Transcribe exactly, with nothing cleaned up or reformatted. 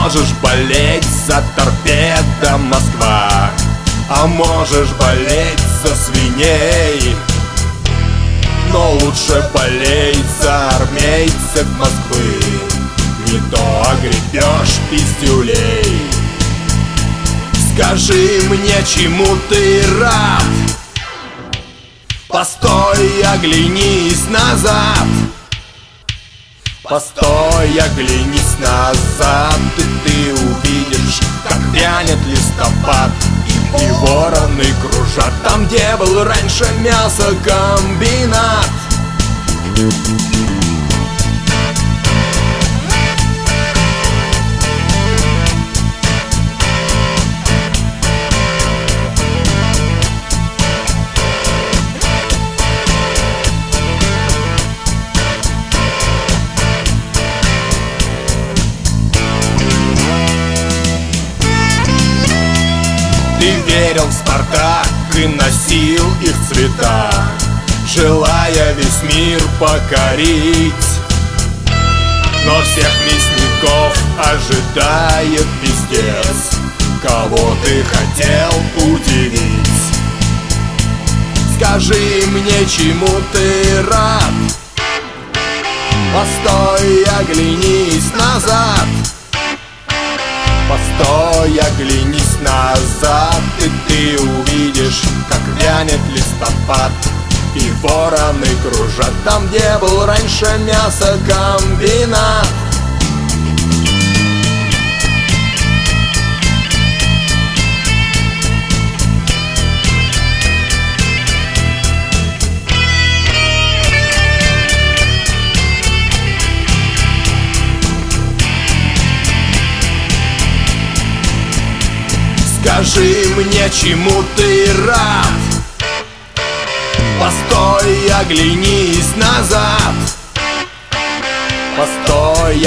Можешь болеть за торпедо Москва, а можешь болеть за свиней, но лучше болей за армейцев Москвы, не то огребешь пиздюлей. Скажи мне, чему ты рад? Постой, оглянись назад. Постой, оглянись назад, и ты увидишь, как вянет листопад, и вороны кружат там, где был раньше мясокомбинат. Ты верил в Спартак и носил их цвета, желая весь мир покорить. Но всех мясников ожидает пиздец. Кого ты хотел удивить? Скажи мне, чему ты рад? Постой, оглянись назад. Постой, оглянись назад, и ты увидишь, как вянет листопад, и вороны кружат там, где был раньше мясокомбинат. Скажи мне, чему ты рад? Постой, оглянись назад. Постой,